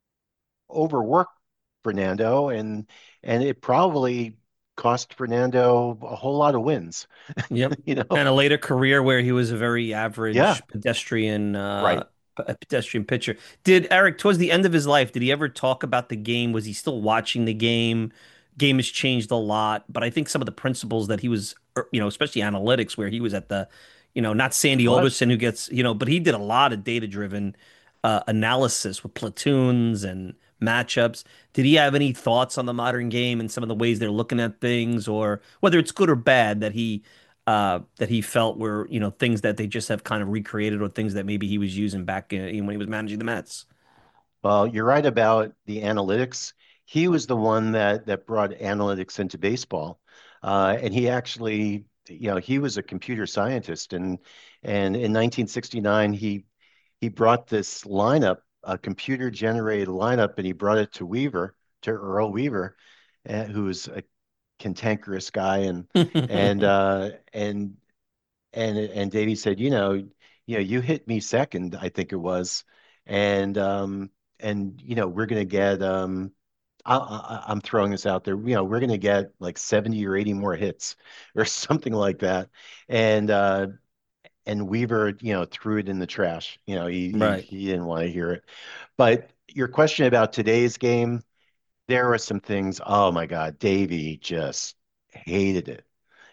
overworked Fernando, and and it probably cost Fernando a whole lot of wins. Yep. You know, And a later career where he was a very yeah, average pedestrian uh right. a pedestrian pitcher. Did Eric, towards the end of his life, did he ever talk about the game? Was he still watching the game? Game has changed a lot, but I think some of the principles that he was, er, you know, especially analytics, where he was at the, you know, not Sandy He was. Alderson who gets, you know, but he did a lot of data-driven uh, analysis with platoons and matchups. Did he have any thoughts on the modern game and some of the ways they're looking at things, or whether it's good or bad that he uh, that he felt were, you know, things that they just have kind of recreated or things that maybe he was using back in, when he was managing the Mets? Well, you're right about the analytics. He was the one that that brought analytics into baseball, uh, and he actually, you know, he was a computer scientist, and and in nineteen sixty-nine he he brought this lineup, a computer generated lineup, and he brought it to Weaver, to Earl Weaver, uh, who was a cantankerous guy, and and uh, and and and Davey said, you know, you know, you hit me second, I think it was, and um, and you know, we're gonna get um, I, I, I'm throwing this out there, you know, we're gonna get like seventy or eighty more hits or something like that, and uh, and Weaver, you know, threw it in the trash. You know, he he, Right. he didn't want to hear it. But your question about today's game, there were some things. Oh my God, Davey just hated it.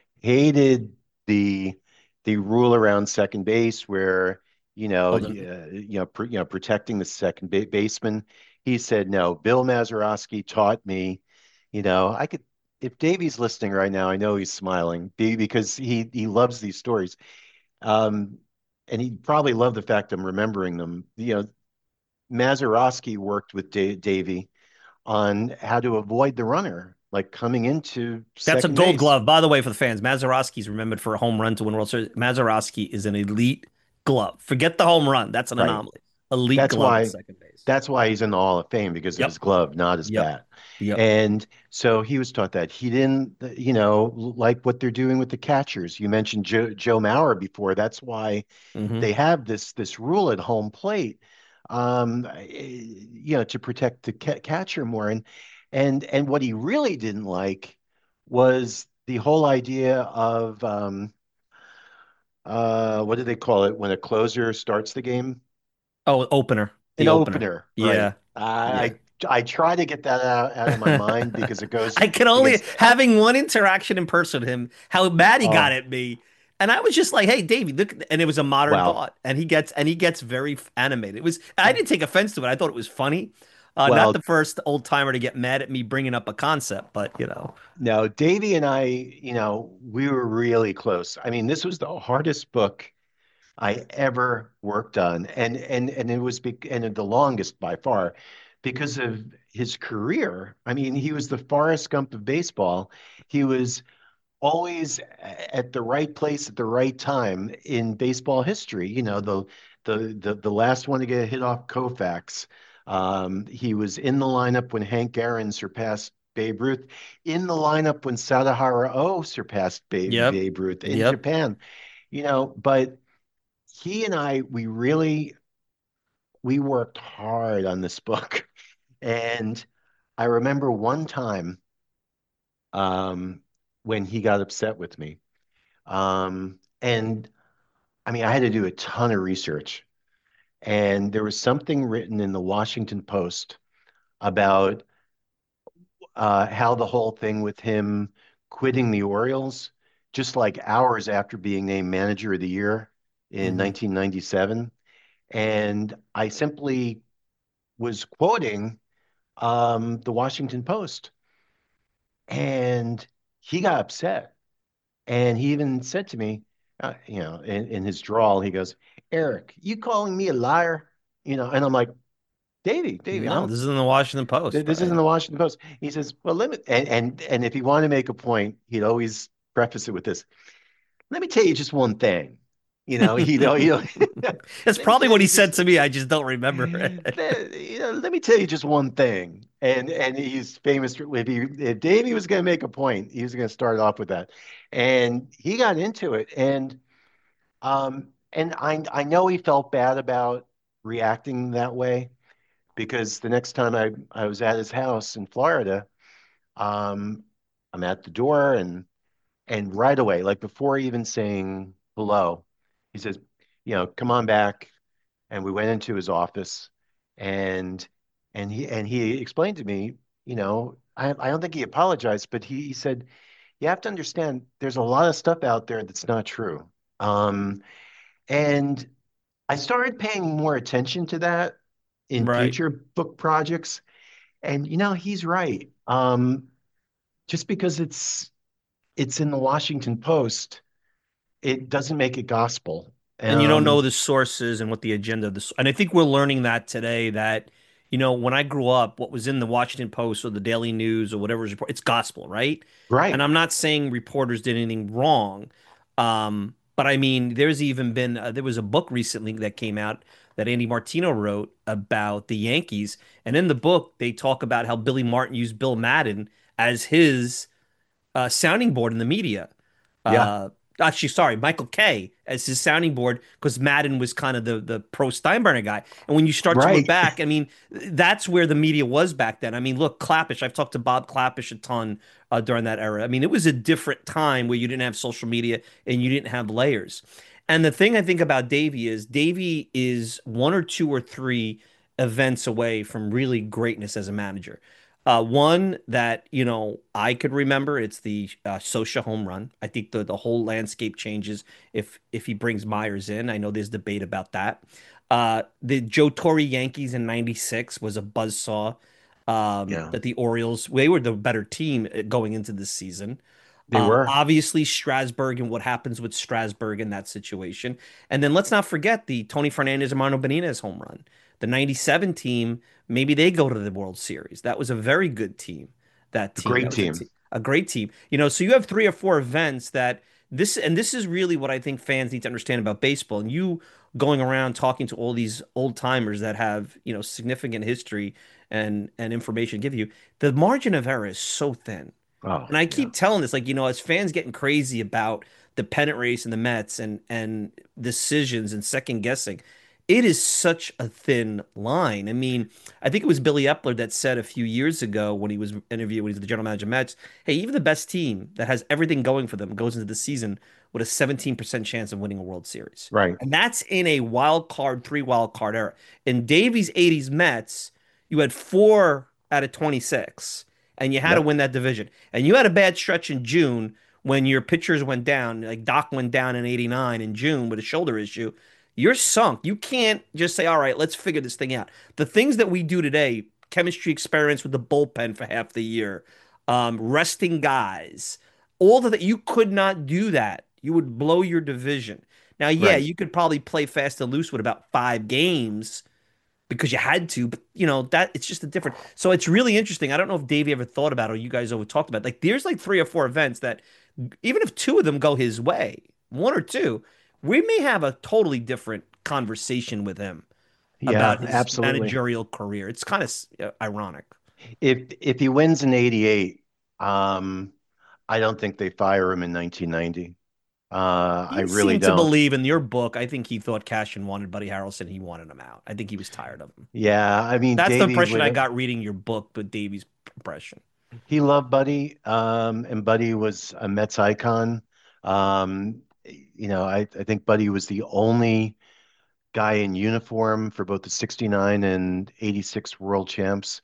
Hated the the rule around second base where you know Oh, the, uh, you know pr you know protecting the second ba baseman. He said no. Bill Mazeroski taught me. You know, I could if Davey's listening right now, I know he's smiling be- because he he loves these stories. Um, and he probably loved the fact I'm remembering them. You know, Mazeroski worked with Da Davey on how to avoid the runner, like coming into that's a second gold base. glove, by the way, for the fans. Mazeroski's remembered for a home run to win World Series. Mazeroski is an elite glove. Forget the home run. That's an Right. anomaly. elite That's glove at why second base. that's why he's in the Hall of Fame because of his Yep. glove, not his Yep. bat. Yep. And so he was taught that. He didn't, you know, like what they're doing with the catchers. You mentioned Joe, Joe Mauer before. That's why Hmm. they have this this rule at home plate, um, eh, you know, to protect the ca catcher more. And and and what he really didn't like was the whole idea of um, uh, what do they call it when a closer starts the game? Oh, opener. An The opener. opener, right? Yeah. Yeah. I I try to get that out, out of my mind because it goes I can only against. having one interaction in person with him, how mad he got Oh, at me. And I was just like, "Hey, Davey, look," and it was a modern well, thought, and he gets and he gets very f- animated. It was I didn't take offense to it. I thought it was funny. Uh, not the well, first old timer to get mad at me bringing up a concept, but you know, no, Davey and I, you know, we were really close. I mean, this was the hardest book I ever worked on, and and and it was be and the longest by far because of his career. I mean, he was the Forrest Gump of baseball. He was always at the right place at the right time in baseball history. You know, the the the, the last one to get hit off Koufax. Um, he was in the lineup when Hank Aaron surpassed Babe Ruth, in the lineup when Sadahara O surpassed Babe, yep, Babe Ruth in yep. Japan. You know, but he and I, we really we worked hard on this book. And I remember one time um, when he got upset with me. Um, and I mean, I had to do a ton of research. And there was something written in the Washington Post about uh, how the whole thing with him quitting the Orioles, just like hours after being named Manager of the Year in Hmm. nineteen ninety-seven. And I simply was quoting um, the Washington Post. And he got upset. And he even said to me, uh, you know, in, in his drawl, he goes, Eric, you calling me a liar? You know, and I'm like, Davey, Davey, I No, don't, this is in the Washington Post, this isn't right? the Washington Post. He says, well, let me, and, and, and if he wanted to make a point, he'd always preface it with this. Let me tell you just one thing. You know, you know, you know, That's let me probably tell what he you just said to me. I just don't remember it. let, you know, let me tell you just one thing. And and he's famous for if he if Davey was going to make a point, he was going to start off with that. And he got into it. And um and I I know he felt bad about reacting that way because the next time I I was at his house in Florida, um I'm at the door and and right away, like before even saying hello, he says, you know, come on back. And we went into his office and and he and he explained to me, you know, I I don't think he apologized, but he, he said, you have to understand there's a lot of stuff out there that's not true. Um, and I started paying more attention to that in Right. future book projects. And you know, he's right. Um, just because it's it's in the Washington Post, it doesn't make it gospel. And you don't know Um, the sources and what the agenda of this. And I think we're learning that today that, you know, when I grew up, what was in the Washington Post or the Daily News or whatever was report, it's gospel, right? And right. I'm not saying reporters did anything wrong. Um, but I mean, there's even been uh, there was a book recently that came out that Andy Martino wrote about the Yankees. And in the book, they talk about how Billy Martin used Bill Madden as his uh, sounding board in the media. Yeah, Uh, Actually, sorry, Michael Kay as his sounding board because Madden was kind of the the pro Steinbrenner guy. And when you start to look right. back, I mean, that's where the media was back then. I mean, look, Clappish. I've talked to Bob Clappish a ton uh, during that era. I mean, it was a different time where you didn't have social media and you didn't have layers. And the thing I think about Davey is Davey is one or two or three events away from really greatness as a manager. Uh, one that you know I could remember, it's the uh, Scioscia home run. I think the the whole landscape changes if if he brings Myers in. I know there's debate about that. Uh, the Joe Torre Yankees in 'ninety-six was a buzzsaw. Um, Yeah, that the Orioles they were the better team uh, going into this season. they Um, were. obviously Strasburg and what happens with Strasburg in that situation. And then let's not forget the Tony Fernandez and Mano Benitez home run. The 'ninety-seven team, maybe they go to the World Series. That was a very good team. That A team. great That was a, team. te a great team. You know, so you have three or four events that this and this is really what I think fans need to understand about baseball. And you going around talking to all these old timers that have, you know, significant history and and information to give you, the margin of error is so thin. Oh, And I yeah. keep telling this, like, you know, as fans getting crazy about the pennant race and the Mets and and decisions and second guessing, it is such a thin line. I mean, I think it was Billy Epler that said a few years ago when he was interviewed when he was the general manager of Mets, hey, even the best team that has everything going for them goes into the season with a seventeen percent chance of winning a World Series. Right. And that's in a wild card, pre-wild card era. In Davies' eighties Mets, you had four out of twenty-six, and you had to Yep. win that division. And you had a bad stretch in June when your pitchers went down, like Doc went down in eighty-nine in June with a shoulder issue. You're sunk. You can't just say, all right, let's figure this thing out. The things that we do today, chemistry experiments with the bullpen for half the year, um, resting guys, all of that, you could not do that. You would blow your division. Now, yeah, Right. you could probably play fast and loose with about five games because you had to, but you know, that it's just a different. So it's really interesting. I don't know if Davey ever thought about it or you guys ever talked about it. Like there's like three or four events that even if two of them go his way, one or two, we may have a totally different conversation with him Yeah, about his absolutely. managerial career. It's kind of uh, ironic. If if he wins in eighty-eight, um, I don't think they fire him in nineteen ninety. Uh, I He really seemed to don't. believe in your book. I think he thought Cashin wanted Buddy Harrelson. He wanted him out. I think he was tired of him. Yeah, I mean, That's the Davey impression I would got reading your book, but Davies' impression. he loved Buddy, um, and Buddy was a Mets icon. Um, you know, I, I think Buddy was the only guy in uniform for both the sixty-nine and eighty-six world champs.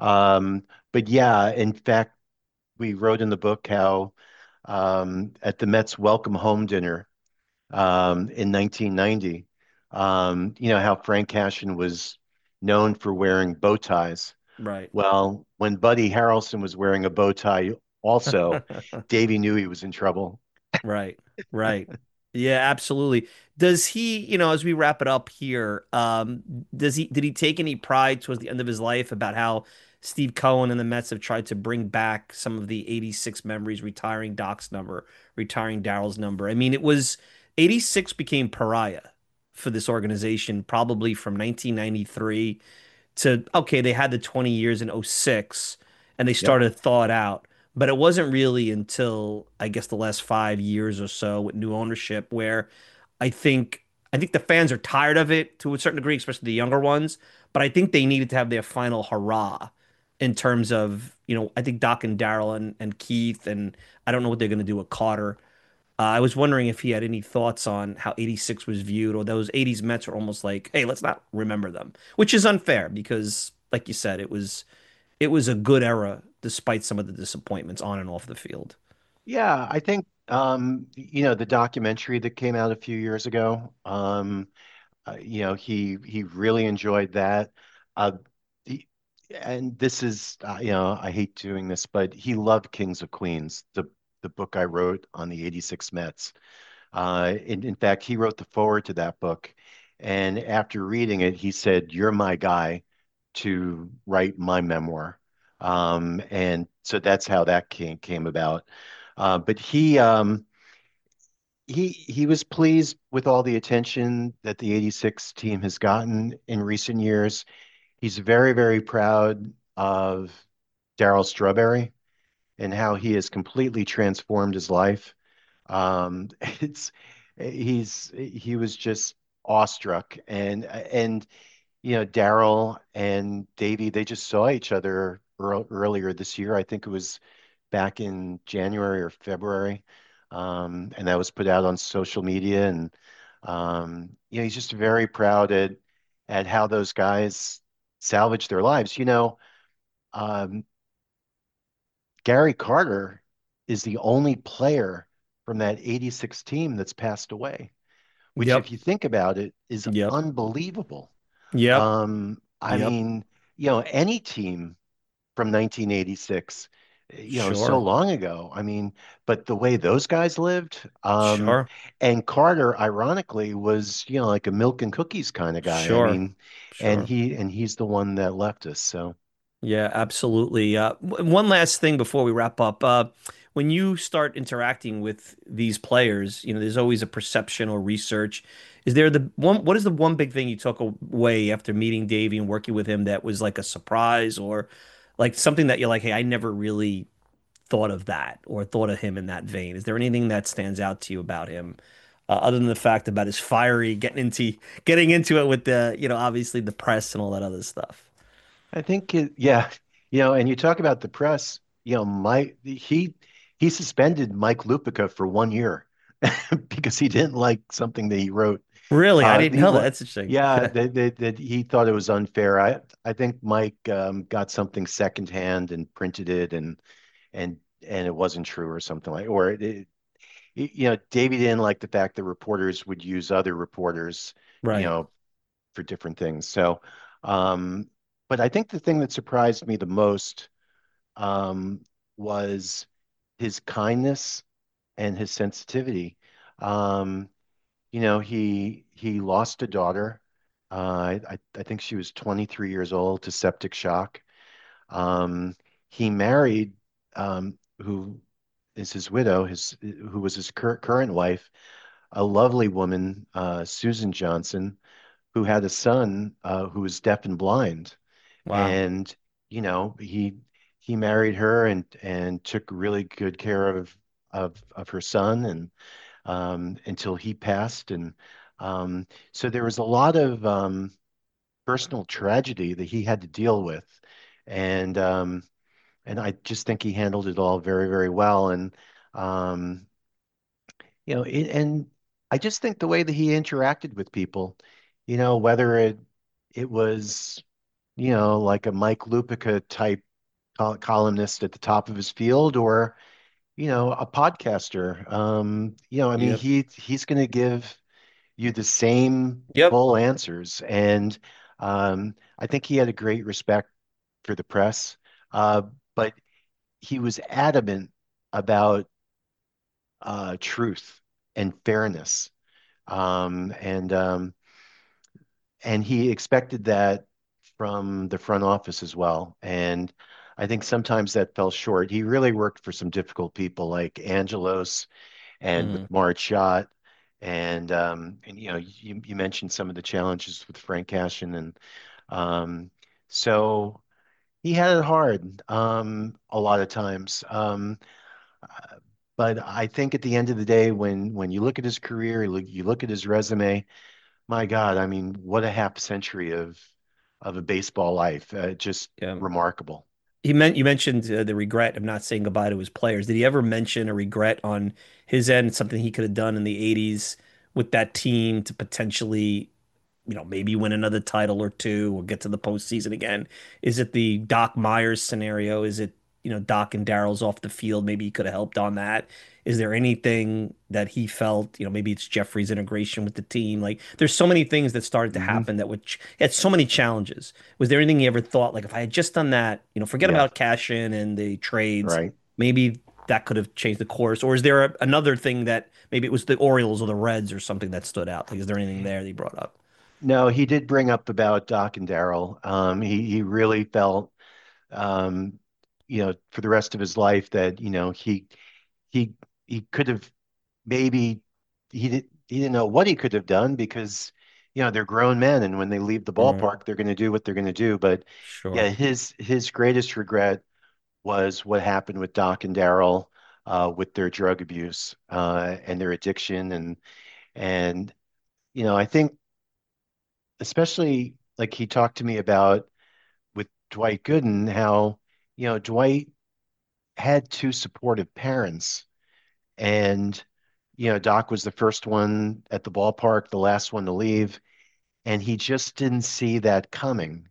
Um, but yeah, in fact, we wrote in the book how um, at the Mets welcome home dinner um, in nineteen ninety, um, you know, how Frank Cashin was known for wearing bow ties. Right. Well, when Buddy Harrelson was wearing a bow tie, also, Davey knew he was in trouble. Right, right. Yeah, absolutely. Does he, you know, as we wrap it up here, um, does he did he take any pride towards the end of his life about how Steve Cohen and the Mets have tried to bring back some of the eighty-six memories, retiring Doc's number, retiring Darrell's number? I mean, it was eighty-six became pariah for this organization probably from nineteen ninety-three to okay, they had the twenty years in oh six and they Yep. started to thaw it out. But it wasn't really until I guess the last five years or so with new ownership where I think I think the fans are tired of it to a certain degree, especially the younger ones. But I think they needed to have their final hurrah in terms of, you know, I think Doc and Daryl and, and Keith and I don't know what they're going to do with Carter. Uh, I was wondering if he had any thoughts on how eighty-six was viewed, or those eighties Mets are almost like, hey, let's not remember them, which is unfair because, like you said, it was it was a good era despite some of the disappointments on and off the field. Yeah, I think um, you know, the documentary that came out a few years ago, um, uh, you know, he he really enjoyed that. Uh, the, and this is uh, you know, I hate doing this, but he loved Kings of Queens, the the book I wrote on the eighty-six Mets. Uh, in, in fact, he wrote the foreword to that book. And after reading it, he said, "You're my guy to write my memoir." Um, and so that's how that came came about. Uh, but he um, he he was pleased with all the attention that the eighty-six team has gotten in recent years. He's very, very proud of Darryl Strawberry and how he has completely transformed his life. Um, it's he's he was just awestruck, and and you know, Daryl and Davey, they just saw each other ear earlier this year. I think it was back in January or February. Um, and that was put out on social media. And um, you know, he's just very proud at at how those guys salvaged their lives. You know, um, Gary Carter is the only player from that eighty-six team that's passed away, which, Yep. if you think about it, is Yep. unbelievable. Yep. Um, I Yep. mean, you know, any team from nineteen eighty-six, you know, so Sure. long ago. I mean, but the way those guys lived, um, Sure. and Carter, ironically, was, you know, like a milk and cookies kind of guy. I Sure. mean, and Sure. he and he's the one that left us. So Yeah, absolutely. Uh, w- one last thing before we wrap up. Uh, when you start interacting with these players, you know, there's always a perception or research. Is there the one, what is the one big thing you took away after meeting Davey and working with him that was like a surprise or like something that you're like, hey, I never really thought of that or thought of him in that vein? Is there anything that stands out to you about him, uh, other than the fact about his fiery getting into getting into it with the, you know, obviously the press and all that other stuff? I think it, yeah, you know, and you talk about the press, you know, Mike he he suspended Mike Lupica for one year because he didn't like something that he wrote. Really, I Uh, didn't he, know that. wa- That's interesting. yeah, that that that he thought it was unfair. I I think Mike um, got something secondhand and printed it, and and and it wasn't true or something like, or it, it, you know, Davey didn't like the fact that reporters would use other reporters, you Right. know, for different things. So, um, but I think the thing that surprised me the most um, was his kindness and his sensitivity. Um, you know, he he lost a daughter. Uh, I I think she was twenty-three years old to septic shock. Um, he married um, who is his widow, his who was his cur current wife, a lovely woman, uh, Susan Johnson, who had a son uh, who was deaf and blind. Wow. And you know, he he married her and and took really good care of of of her son and um, until he passed. And um, so there was a lot of um, personal tragedy that he had to deal with. And um, and I just think he handled it all very, very well. And um, you know, it, and I just think the way that he interacted with people, you know, whether it it was, you know, like a Mike Lupica type col columnist at the top of his field, or you know, a podcaster. Um, you know, I mean, Yep. he he's going to give you the same Yep. full answers, and um, I think he had a great respect for the press, uh, but he was adamant about uh, truth and fairness, um, and um, and he expected that from the front office as well. And I think sometimes that fell short. He really worked for some difficult people like Angelos and with Mm. Marge Schott. And um, and you know, you, you mentioned some of the challenges with Frank Cashin, and um, so he had it hard um, a lot of times. Um, uh, but I think at the end of the day, when when you look at his career, you look, you look at his resume, my God, I mean, what a half century of of a baseball life. Uh, just Yeah. remarkable. He meant you mentioned uh, the regret of not saying goodbye to his players. Did he ever mention a regret on his end, something he could have done in the eighties with that team to potentially, you know, maybe win another title or two or get to the postseason again? Is it the Doc Myers scenario? Is it, you know, Doc and Daryl's off the field? Maybe he could have helped on that. Is there anything that he felt, you know, maybe it's Jeffrey's integration with the team? Like, there's so many things that started to Hmm. happen that would, ch- had so many challenges. Was there anything you ever thought, like, if I had just done that, you know, forget Yeah, about cash in and the trades, right. maybe that could have changed the course? Or is there a, another thing that maybe it was the Orioles or the Reds or something that stood out? Like, is there anything there that he brought up? No, he did bring up about Doc and Daryl. Um, he he really felt, um, you know, for the rest of his life that you know he he he could have maybe he did he didn't know what he could have done because you know they're grown men and when they leave the Right. ballpark they're going to do what they're going to do. But yeah, Sure. his his greatest regret was what happened with Doc and Daryl uh, with their drug abuse uh, and their addiction and and you know I think especially like he talked to me about with Dwight Gooden how you know Dwight had two supportive parents and you know Doc was the first one at the ballpark, the last one to leave, and he just didn't see that coming.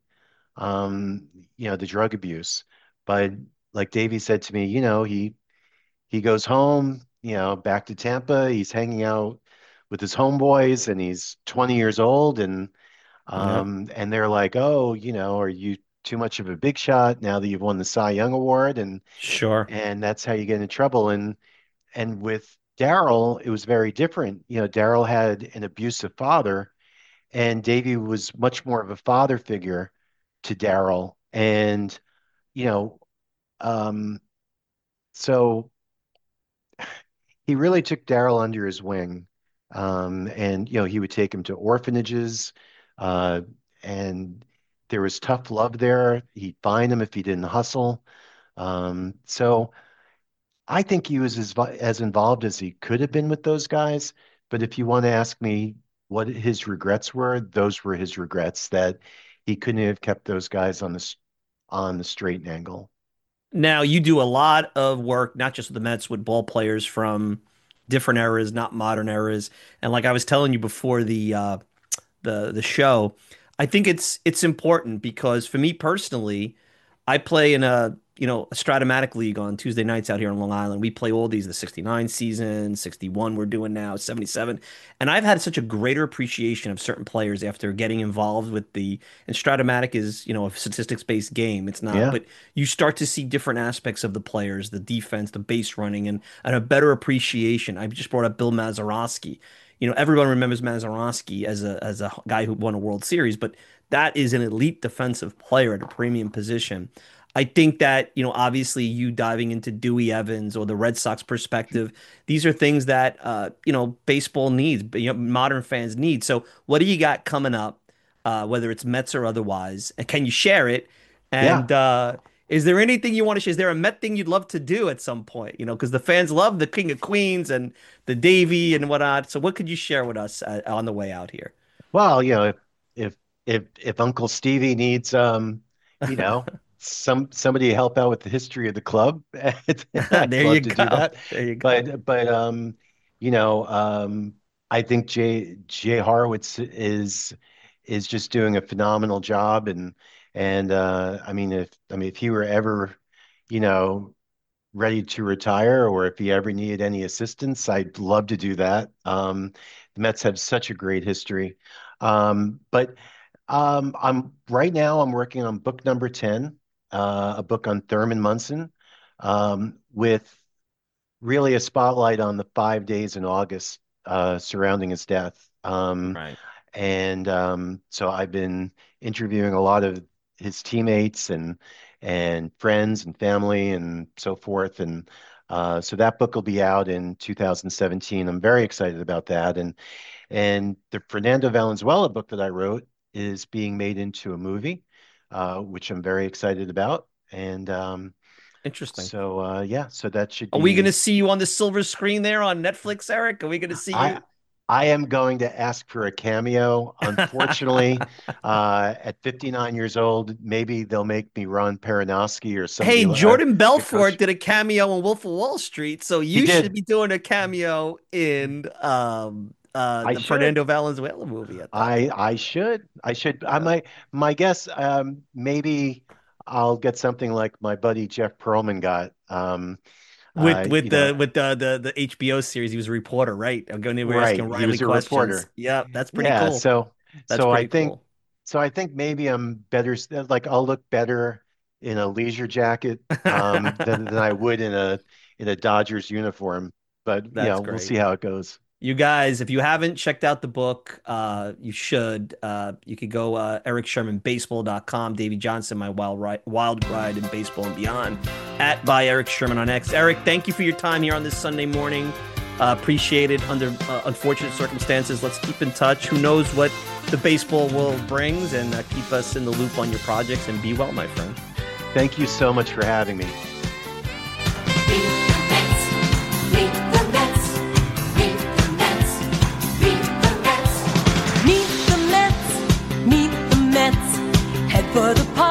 Um, you know the drug abuse, but like Davey said to me, you know he he goes home, you know, back to Tampa. He's hanging out with his homeboys, and he's twenty years old, and Yep. um, and they're like, "Oh, you know, are you too much of a big shot now that you've won the Cy Young Award?" And Sure. and that's how you get in trouble. And and with Daryl, it was very different. You know, Daryl had an abusive father, and Davey was much more of a father figure to Daryl. And you know, um, so. he really took Darryl under his wing. Um, and, you know, he would take him to orphanages, uh, and there was tough love there. He'd fine him if he didn't hustle. Um, so I think he was as, as involved as he could have been with those guys. But if you want to ask me what his regrets were, those were his regrets, that he couldn't have kept those guys on the on the straight and angle. Now, you do a lot of work, not just with the Mets, with ball players from different eras, not modern eras. And like I was telling you before the uh, the the show, I think it's it's important because for me personally, I play in a you know a Stratomatic league on Tuesday nights out here in Long Island. We play all these, the sixty-nine season, sixty-one we're doing now, seventy-seven. And I've had such a greater appreciation of certain players after getting involved with the and Stratomatic is, you know, a statistics-based game. It's not, Yeah. but you start to see different aspects of the players, the defense, the base running, and, and a better appreciation. I just brought up Bill Mazeroski. You know, everyone remembers Mazeroski as a as a guy who won a World Series, but that is an elite defensive player at a premium position. I think that, you know, obviously you diving into Dewey Evans or the Red Sox perspective, these are things that, uh, you know, baseball needs, you know, modern fans need. So what do you got coming up, uh, whether it's Mets or otherwise? And can you share it? Yeah. And uh, is there anything you want to share? Is there a Met thing you'd love to do at some point? You know, because the fans love the King of Queens and the Davy and whatnot. So what could you share with us uh, on the way out here? Well, you know, if if if if Uncle Stevie needs um, you know, some somebody to help out with the history of the club, I'd There love you to go. do that. There you go. But but um, you know, um, I think Jay Jay Horowitz is is just doing a phenomenal job, and and uh, I mean, if I mean if he were ever, you know, ready to retire, or if he ever needed any assistance, I'd love to do that. Um, the Mets have such a great history. Um, but um, I'm right now I'm working on book number ten, uh, a book on Thurman Munson, um, with really a spotlight on the five days in August uh, surrounding his death. Um, Right. and um, so I've been interviewing a lot of his teammates and and friends and family and so forth. And uh, so that book will be out in two thousand seventeen. I'm very excited about that. And and the Fernando Valenzuela book that I wrote is being made into a movie, uh, which I'm very excited about. And um, Interesting. so uh, yeah, so that should Are we going to be. see you on the silver screen there on Netflix, Eric? Are we going to see I you? I am going to ask for a cameo. Unfortunately, uh, at fifty-nine years old, maybe they'll make me Ron Peranowski or somebody. Hey, li- uh, Jordan the Belfort coach. did a cameo in Wolf of Wall Street, so He you should did. be doing a cameo in um uh I the should. Fernando Valenzuela movie at that I point. I should. I should. I Yeah. might. My guess. Um, maybe I'll get something like my buddy Jeff Pearlman got. Um, With uh, with you know, the with the the the H B O series, he was a reporter, right? I'm going to be asking right. He Riley was a questions. reporter. Yeah, that's pretty Yeah. cool. So That's so I pretty think cool. so I think maybe I'm better. s- Like I'll look better in a leisure jacket um than than I would in a in a Dodgers uniform. But you That's know, we'll great. see how it goes. You guys, if you haven't checked out the book, uh, you should. Uh, you could go uh, eric sherman baseball dot com, Davey Johnson, my wild ride, wild ride in baseball and beyond, at by Eric Sherman on X. Eric, thank you for your time here on this Sunday morning. Uh, appreciate it under uh, unfortunate circumstances. Let's keep in touch. Who knows what the baseball world brings, and uh, keep us in the loop on your projects, and be well, my friend. Thank you so much for having me. Meet the Mets, meet the Mets, meet the Mets, meet the Mets. Meet the Mets, meet the Mets. Head for the park.